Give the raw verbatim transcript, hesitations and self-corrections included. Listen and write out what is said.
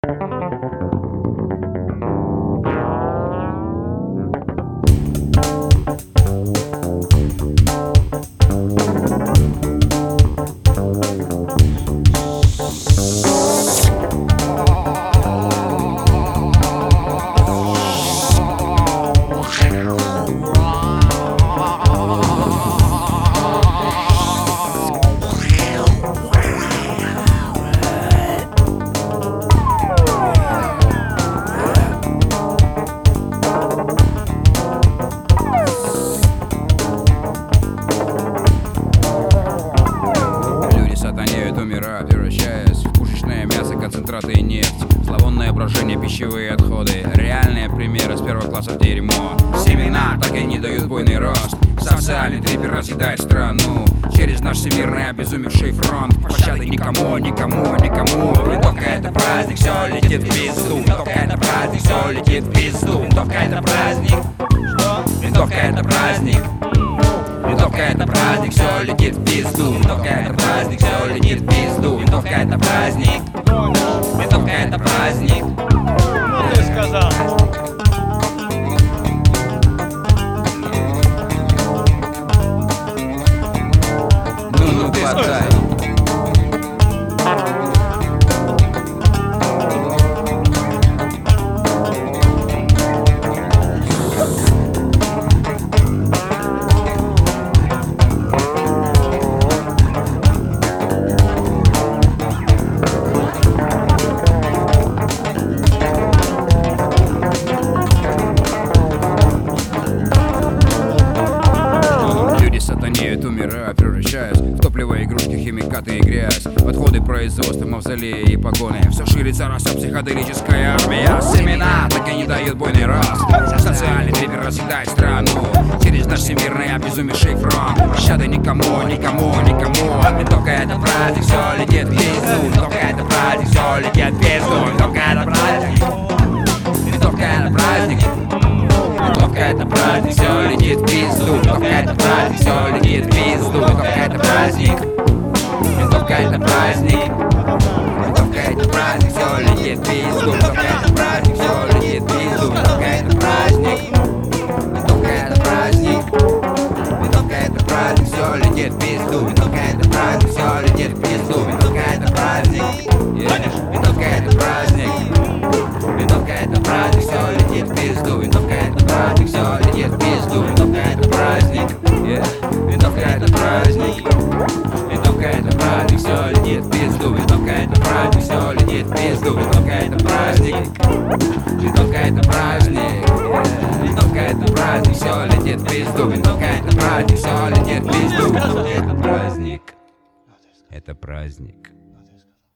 Умирают, превращаясь в пушечное мясо, концентраты и нефть. Зловонное брожение, пищевые отходы. Реальные примеры с первого класса в дерьмо. Семена так и не дают буйный рост. Социальный трипер разъедает страну. Через наш всемирный обезумевший фронт. Пощады никому, никому, никому. Винтовка это праздник, все летит в пизду. Винтовка это праздник, все летит в пизду. Винтовка это праздник. Винтовка это праздник. Винтовка это праздник, все летит в пизду. Винтовка это праздник, все летит в пизду. Винтовка это праздник. Винтовка это праздник. Ты сказал. Ну, ну, хватай. Умирают, превращаясь в топливо, игрушки, химикаты и грязь. Подходы производства, мавзолеи и погоны. Все ширится, растет психоделическая армия. Семена так и не дают буйный рост. Социальный трипер разъедает страну. Через наш всемирный обезумевший фронт. Пощады никому, никому, никому. Винтовка это праздник, все летит в пизду. Винтовка это праздник, все летит в пизду. Винтовка это праздник. Винтовка это праздник. Винтовка это праздник, все летит в пизду. Винтовка это праздник, все летит в пизду. Винтовка это праздник. Винтовка это праздник. Винтовка это праздник, все летит в пизду. Винтовка это праздник, все летит в пизду. Винтовка это праздник. Винтовка это праздник. Винтовка это праздник, все летит в пизду. Винтовка это праздник, все летит в пизду. Винтовка это праздник. Винтовка это праздник. Винтовка это праздник, все летит в пизду. Винтовка это праздник, все летит в пизду. Винтовка это праздник. Винтовка это праздник. Винтовка это праздник, все летит в пизду. Винтовка это праздник, все летит в пизду. Винтовка это праздник. Винтовка это праздник. Винтовка это праздник, все летит в пизду. Винтовка это праздник, все летит в пизду. Это праздник. Это праздник.